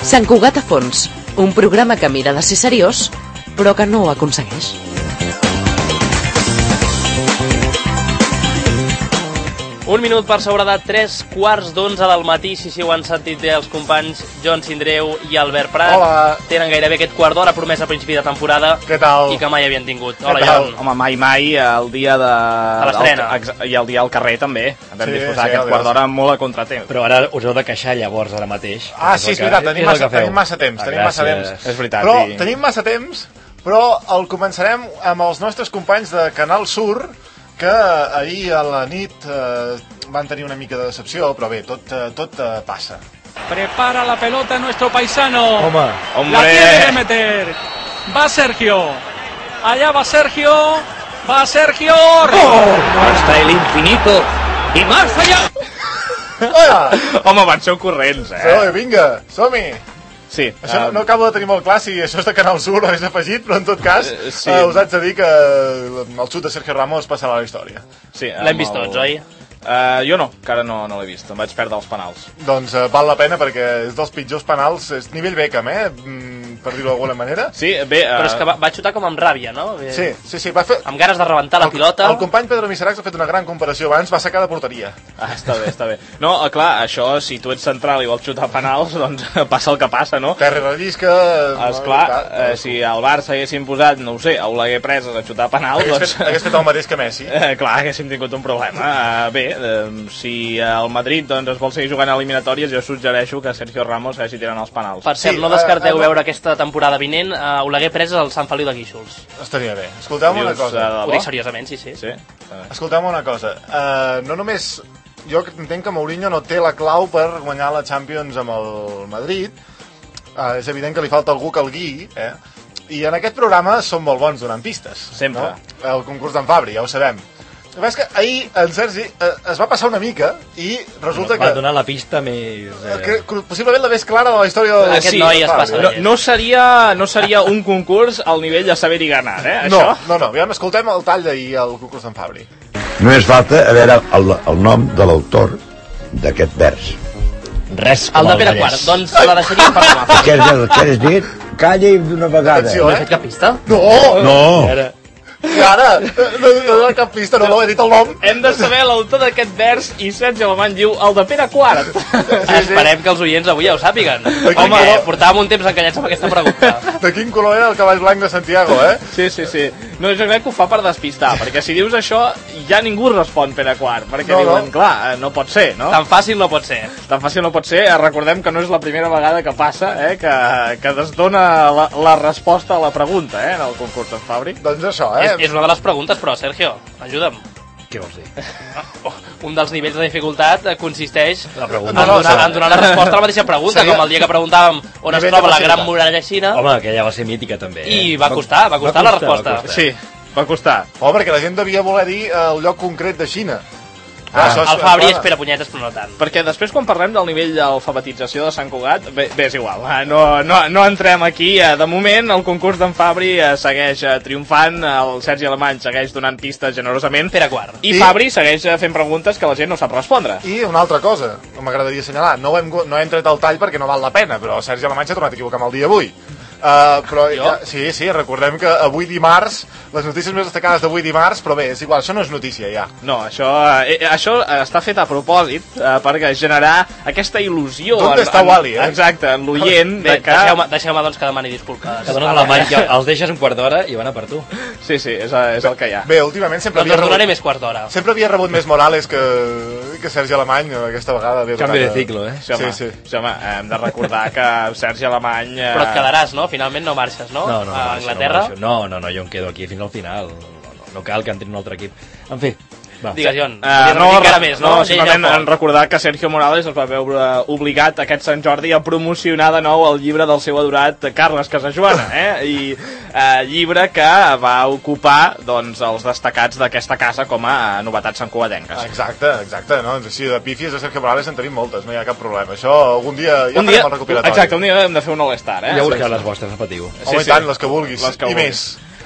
Sant Cugat a fons, un programa que mira de ser seriós, però que no ho aconsegueix. Un minut per sobre de 3:15 del matí, si ho han sentit bé els companys Joan Sindreu i Albert Prat. Hola. Tenen gairebé aquest quart d'hora promès a principi de temporada. Què tal? I que mai havien tingut. Hola, Joan. Home, mai, el dia de l'estrena. I el dia al carrer també. Vam disposar sí, aquest quart d'hora molt a contratemps. Però ara us heu de queixar llavors, ara mateix. Ah, sí, és veritat, tenim massa temps. És veritat. Però tenim massa temps, però el començarem amb els nostres companys de Canal Sur, que ahir a la nit van tenir una mica de decepció, però bé, tot passa. Prepara la pelota nuestro paisano. Home. La tiene que meter. Va Sergio. Allá va Sergio. Va Sergio. Hasta el infinito y más allá. Hola! Home, van ser corrents, Vinga, som-hi! Sí. Això no acabo de tenir molt clar si això és de Canal Sur o és afegit, però en tot cas sí. us haig de dir que el xut de Sergio Ramos passarà a la història. Sí, l'hem vist tots, oi? Jo no, encara no l'he vist, em vaig perdre els penals. Doncs val la pena perquè és dels pitjors penals, és nivell Beckham, per dir-ho d'alguna manera. Sí, bé... Però és que va xutar com amb ràbia, no? Sí, va fer... Amb ganes de rebentar la pilota. El company Pedro Miseracs ha fet una gran comparació abans, va sacar de porteria. Està bé. No, clar, això, si tu ets central i vols xutar penals, doncs passa el que passa, no? Terri rellisca... Esclar, si al Barça haguéssim posat, no ho sé, a Oleguer Preses a xutar penals, doncs... Hagués fet el mateix que Messi. Clar, haguéssim tingut un problema. Bé, si el Madrid doncs, es vol seguir jugant a eliminatòries, jo suggereixo que Sergio Ramos segueixi tirant els penals. Per cert, no descarteu veure aquesta temporada vinent a Oleguer Preses al Sant Feliu de Guíxols. Estaria bé. Escolteu-me una cosa. Ho dic seriosament, sí. Escolteu-me una cosa. No només... Jo entenc que Mourinho no té la clau per guanyar la Champions amb el Madrid. És evident que li falta algú que el guiï, I en aquest programa som molt bons donant pistes. Sempre. No? El concurs d'en Fabri, ja ho sabem. El que és que ahir en Sergi es va passar una mica i resulta que... Va donar la pista més... Possiblement la més clara de la història de... Aquest noi es passa de no seria un concurs al nivell de saber i ganar, No, això? no. Escoltem el tall d'ahir al concurs d'en Fabri. Només falta a veure el nom de l'autor d'aquest vers. Res El com de el Pere Vallès. Quart, doncs la deixaríem per demà. Què has dit? Calla d'una vegada. Atenció, No he fet cap pista? No. I ara, no dono cap pista, no he dit el nom. Hem de saber l'autor d'aquest vers i Sergi Alemany diu el de Pere Quart. Esperem que els oients avui ja ho sàpiguen. quin Home, color? portàvem un temps encallats amb aquesta pregunta. De quin color era el cavall blanc de Santiago, Sí. No, jo crec que ho fa per despistar, perquè si dius això ja ningú respon Pere Quart, perquè diuen, clar, no pot ser, no? Tan fàcil no pot ser. Tan fàcil no pot ser. Recordem que no és la primera vegada que passa, que es dona la resposta a la pregunta, en el concurs d'en Fabri. Doncs això, És una de les preguntes, però, Sergio, ajuda'm. Què vols dir? Un dels nivells de dificultat consisteix La pregunta. en donar la resposta a la mateixa pregunta, com el dia que preguntàvem on es Nivell troba de la gran facilitat. muralla xina, Home, aquella va ser mítica també. i va costar la resposta. Sí, va costar. perquè la gent devia voler dir el lloc concret de Xina. El Fabri espera punyetes, però no tant. Perquè després, quan parlem del nivell d'alfabetització de Sant Cugat, bé, és igual, no entrem aquí. De moment, el concurs d'en Fabri segueix triomfant, el Sergi Alemany segueix donant pistes generosament, Pere Quart. i Fabri segueix fent preguntes que la gent no sap respondre. I una altra cosa, m'agradaria assenyalar, no hem tret el tall perquè no val la pena, però Sergi Alemany s'ha tornat a equivocar amb el dia avui. Però sí, recordem que avui dimarts, les notícies més destacades d'avui dimarts, però bé, és igual, això no és notícia ja. No, això està fet a propòsit per generar aquesta il·lusió. ¿Dónde està Wally, Exacte, en l'oient Bé, de que... deixeu-me doncs que demani disculpes. Que donen Alemany, els deixes un quart d'hora i van a per tu. Sí, és el que hi ha. Bé, últimament sempre Doncs us donaré més quarts d'hora. Sempre havia rebut més Morales que Sergi Alemany, aquesta vegada. Canvi de ciclo, Sí, home, hem de recordar que Sergi Alemany... Però et quedaràs, no? Finalment no marxes, no? No, a Anglaterra. No, jo em quedo aquí fins al final. No cal que entri un altre equip. En fi, va. Digues, Jon, simplement recordar que Sergio Morales es va veure obligat aquest Sant Jordi a promocionar de nou el llibre del seu adorat Carles Casajoana, i llibre que va ocupar doncs, els destacats d'aquesta casa com a novetats santcugatenques. Exacte, no? Així de pífies de Sergio Morales en tenim moltes, no hi ha cap problema. Això algun dia ja farem el recopilatori. Exacte, un dia hem de fer un all-star, Ja busqueu les vostres, repetiu. Home, i tant, les que vulguis, i més.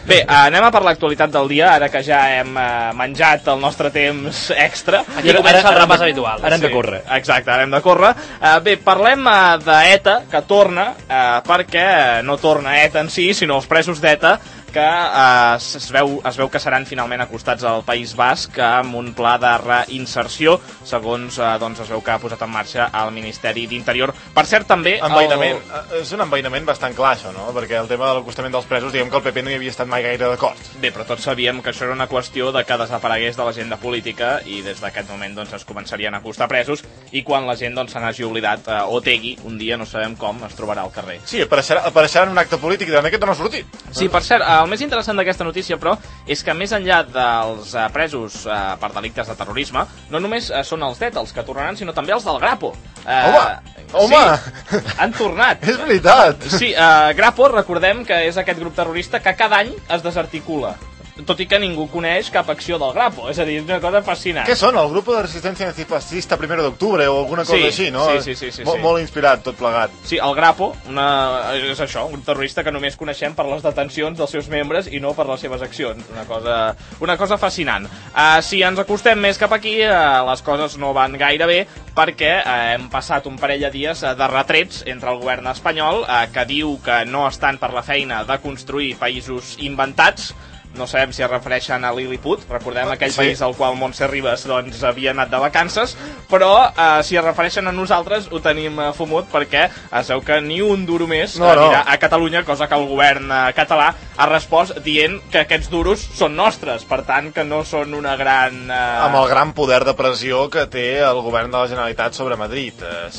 Bé, anem a per l'actualitat del dia, ara que ja hem menjat el nostre temps extra. Aquí comença el repàs habitual. Ara hem de córrer. Exacte, ara hem de córrer. Bé, parlem d'ETA, que torna, perquè no torna ETA en si, sinó els presos d'ETA, que es veu que seran finalment acostats al País Basc amb un pla de reinserció, segons es veu que ha posat en marxa el Ministeri d'Interior. Per cert, també... És un envaïnament bastant clar, això, no? Perquè el tema de l'acostament dels presos, diguem que el PP no hi havia estat mai gaire d'acord. Bé, però tots sabíem que això era una qüestió de que desaparegués de l'agenda política i des d'aquest moment es començarien a acostar presos i quan la gent se n'hagi oblidat, Otegi, un dia, no sabem com, es trobarà al carrer. Sí, apareixerà en un acte polític i d'aquest no ha sortit. Sí, per cert, el més interessant d'aquesta notícia, però, és que més enllà dels presos per delictes de terrorisme, no només són els d'ETA els que tornaran, sinó també els del Grapo. Home! Sí, han tornat. És veritat! Sí, Grapo, recordem que és aquest grup terrorista que cada any es desarticula, tot i que ningú coneix cap acció del Grapo, és a dir, és una cosa fascinant. Què són? El grup de resistència antifascista 1 d'octubre o alguna cosa així, no? Sí. Molt inspirat, tot plegat. Sí, el Grapo és això, un terrorista que només coneixem per les detencions dels seus membres i no per les seves accions. Una cosa fascinant. Si ens acostem més cap aquí, les coses no van gaire bé, perquè hem passat un parell de dies de retrets entre el govern espanyol, que diu que no estan per la feina de construir països inventats. No sabem si es refereixen a Lilliput, recordem aquell país al qual Montse Ribas havia anat de vacances, però si es refereixen a nosaltres ho tenim fumut, perquè es veu que ni un duro més anirà a Catalunya, cosa que el govern català ha respost dient que aquests duros són nostres, per tant que no són una gran... Amb el gran poder de pressió que té el govern de la Generalitat sobre Madrid,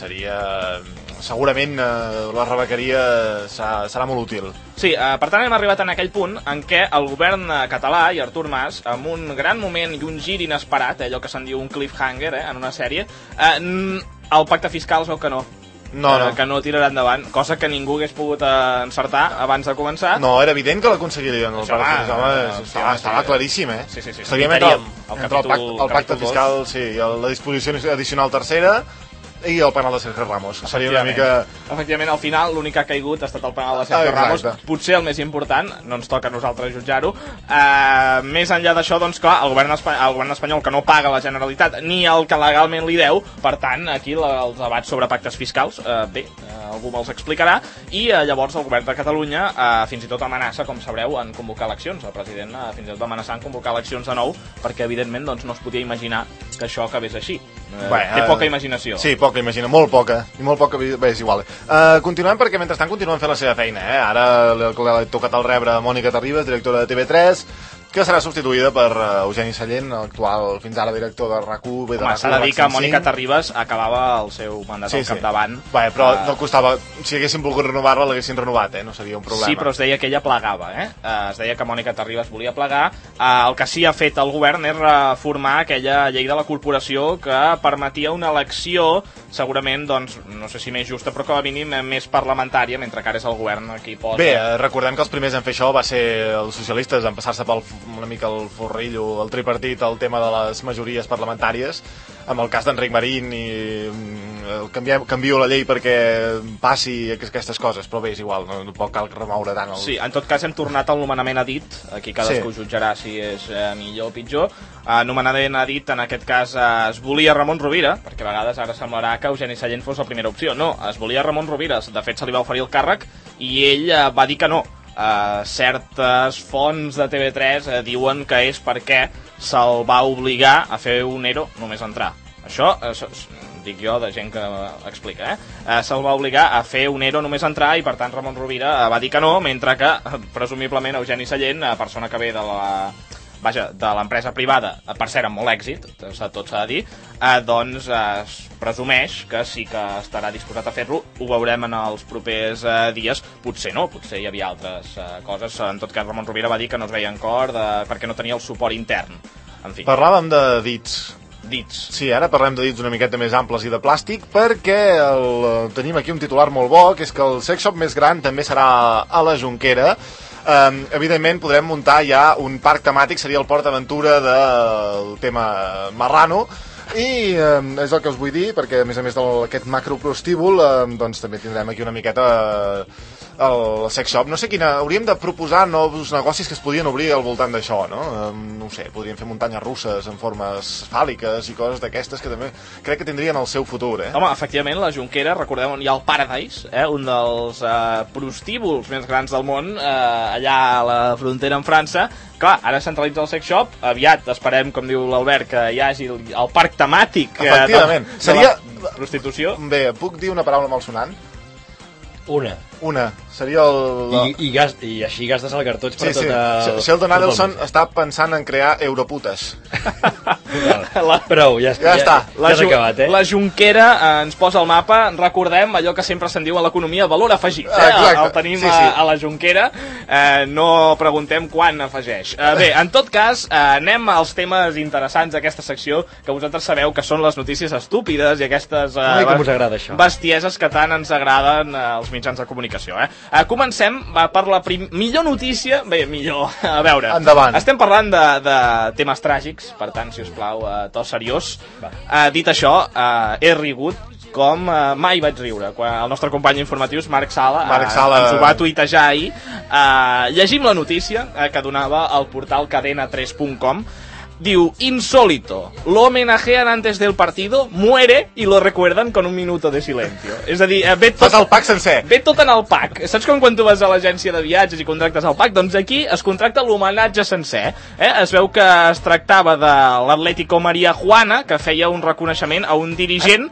segurament la rebequeria serà molt útil. Sí, per tant hem arribat en aquell punt en què el govern català i Artur Mas, amb un gran moment i un gir inesperat, allò que se'n diu un cliffhanger en una sèrie, el pacte fiscal es veu que no. Que no tirarà endavant, cosa que ningú hagués pogut encertar abans de començar. No, era evident que l'aconseguirien. Estava claríssim, eh? Sí. Estaríem entre el pacte fiscal i la disposició addicional tercera i el penal de Sergio Ramos. Seria una mica... Efectivament, al final l'únic que ha caigut ha estat el penal de Sergio Ramos, potser el més important, no ens toca a nosaltres jutjar-ho. Més enllà d'això, doncs clar, el govern espanyol que no paga la Generalitat ni el que legalment li deu, per tant, aquí els debats sobre pactes fiscals, algú me'ls explicarà, i llavors el govern de Catalunya fins i tot amenaça, com sabreu, en convocar eleccions. El president fins i tot va amenaçar en convocar eleccions de nou, perquè evidentment no es podia imaginar que això acabés així. Té poca imaginació. Sí, poca imaginació, molt poca, bé, és igual. Continuem perquè mentrestant continuen fent la seva feina, Ara l'ha tocat el rebre Mònica Terribas, directora de TV3, que serà substituïda per Eugeni Sallent, l'actual fins ara director de RAC1. S'ha de dir que Mònica Terribas acabava el seu mandat al capdavant. Però no costava, si haguessin volgut renovar-la l'haguessin renovat, no seria un problema. Sí, però es deia que ella plegava, es deia que Mònica Terribas volia plegar. El que sí ha fet el govern és reformar aquella llei de la corporació que permetia una elecció, segurament, doncs, no sé si més justa, però com a mínim més parlamentària, mentre que ara és el govern qui posa... Bé, recordem que els primers en fer això va ser els socialistes, en passar-se una mica el forrillo, el tripartit, el tema de les majories parlamentàries, amb el cas d'Enric Marín i canvio la llei perquè passi aquestes coses, però bé, és igual, no pot cal remoure tant Sí, en tot cas hem tornat al nomenament a dit, aquí cadascú jutjarà si és millor o pitjor. Nomenament a dit, en aquest cas es volia Ramon Rovira, perquè a vegades ara semblarà que Eugeni Sallent fos la primera opció. No, es volia Ramon Rovira, de fet se li va oferir el càrrec i ell va dir que no. Certes fonts de TV3 diuen que és perquè se'l va obligar a fer un ERO només entrar. Això dic jo, de gent que explica, se'l va obligar a fer un ERO només entrar i per tant Ramon Rovira va dir que no, mentre que presumiblement Eugeni Sallent, persona que ve de l'empresa privada, per cert amb molt èxit, tot s'ha de dir, doncs es presumeix que sí que estarà disposat a fer-lo. Ho veurem en els propers dies. Potser no, potser hi havia altres coses. En tot cas, Ramon Rovira va dir que no es veia en cor perquè no tenia el suport intern. En fi. Parlàvem de dits. Sí, ara parlem de dits una miqueta més amples i de plàstic, perquè tenim aquí un titular molt bo, que és que el sex shop més gran també serà a la Jonquera. Evidentment podrem muntar ja un parc temàtic, seria el Port Aventura del tema marrano, i és el que us vull dir, perquè a més d'aquest macroprostíbul doncs també tindrem aquí una miqueta el sex shop. No sé quina... Hauríem de proposar nous negocis que es podien obrir al voltant d'això, no? No ho sé, podríem fer muntanyes russes en formes fàl·liques i coses d'aquestes que també crec que tindrien el seu futur, Home, efectivament, la Jonquera, recordem on hi ha el Paradise, un dels prostíbuls més grans del món, allà a la frontera amb França. Clar, ara centralitza el sex shop, aviat esperem, com diu l'Albert, que hi hagi el parc temàtic de la prostitució. Bé, puc dir una paraula malsonant? Una. Seria el... I així gastes el cartutx per tot el... Sheldon Adelson està pensant en crear Europutes. Prou, ja està. Ja s'ha acabat, La Jonquera ens posa al mapa, recordem allò que sempre se'n diu a l'economia, valor afegit. El tenim a la Jonquera, no preguntem quan afegeix. Bé, en tot cas, anem als temes interessants d'aquesta secció, que vosaltres sabeu que són les notícies estúpides i aquestes bestieses que tant ens agraden als mitjans de comunicació. Comencem per la millor notícia. Bé, millor, a veure. Endavant. Estem parlant de temes tràgics, per tant, si us plau, to seriós. Dit això, he rigut com mai vaig riure quan el nostre company informatius, Marc Sala ens ho va tuitejar ahir. Llegim la notícia que donava el portal cadena3.com. Diu, insólito, lo homenajean antes del partido, muere y lo recuerdan con un minuto de silencio. És a dir, ve tot el pack sencer. Ve tot en el pack. Saps com tu vas a l'agència de viatges i contractes el pack? Doncs aquí es contracta l'homenatge sencer. Es veu que es tractava de l'Atlético María Juana, que feia un reconeixement a un dirigent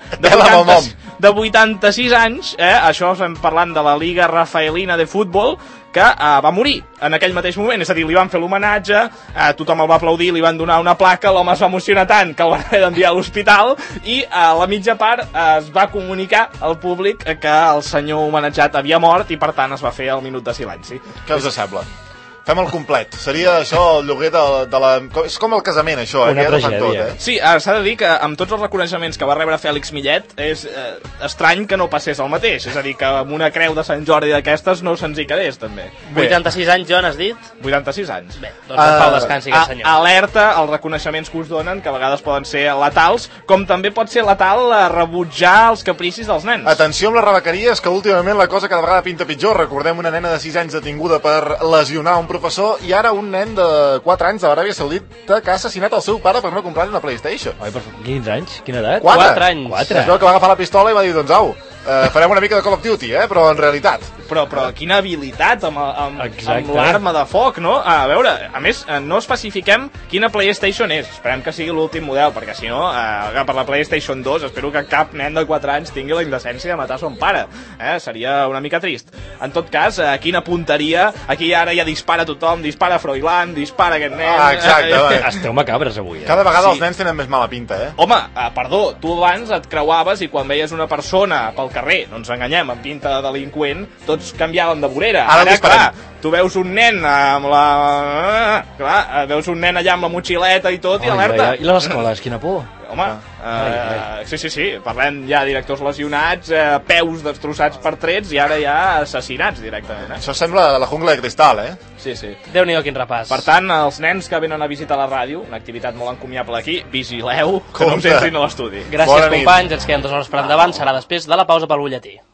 de 86 anys. Això estem parlant de la Liga Rafaelina de Futbol, que va morir en aquell mateix moment, és a dir, li van fer l'homenatge, tothom el va aplaudir, li van donar una placa, l'home es va emocionar tant que el van haver d'enviar a l'hospital i a la mitja part es va comunicar al públic que el senyor homenatjat havia mort i per tant es va fer el minut de silenci. Què us sembla? Fem el complet. Seria això el lloguer de la... És com el casament, això, una tragèdia. Sí, s'ha de dir que amb tots els reconeixements que va rebre Fèlix Millet és estrany que no passés el mateix. És a dir, que amb una creu de Sant Jordi d'aquestes no se'ns hi quedés, també. 86 anys, Joan, has dit? 86 anys. Bé, doncs et fa el descansi, aquest senyor. Alerta als reconeixements que us donen, que a vegades poden ser letals, com també pot ser letal rebutjar els capricis dels nens. Atenció amb les rebequeries, que últimament la cosa cada vegada pinta pitjor. Recordem una nena de 6 anys detinguda per lesionar un professor i ara un nen de 4 anys de l'Aràbia Saudita que ha assassinat el seu pare per no comprar-li una PlayStation. Oi, però quins anys? Quina edat? 4 anys. Es veu que va agafar la pistola i va dir, doncs au, farem una mica de Call of Duty, però en realitat. Però quina habilitat amb l'arma de foc, no? A veure, a més, no especifiquem quina PlayStation és. Esperem que sigui l'últim model, perquè si no, per la PlayStation 2 espero que cap nen de 4 anys tingui la indecència de matar son pare. Seria una mica trist. En tot cas, quina punteria. Aquí ara ja dispara tothom, dispara Froilán, dispara aquest nen. Exacte. Esteu macabres avui. Cada vegada els nens tenen més mala pinta, Home, perdó, tu abans et creuaves i quan veies una persona pel carrer, no ens enganyem, amb pinta de delinqüent, tots canviàvem de vorera. Ara clar, tu veus un nen amb la... Clar, veus un nen allà amb la motxileta i tot, i alerta. I les escoles, quina por. Home, sí, parlem ja directors lesionats, peus destrossats per trets i ara ja assassinats directament. Això sembla la jungla de cristal, Sí. Déu-n'hi-do, quin repàs. Per tant, els nens que venen a visitar la ràdio, una activitat molt encomiable aquí, vigileu que no us entrin a l'estudi. Gràcies, companys, ens queden 2 hores per endavant, serà després de la pausa pel butlletí.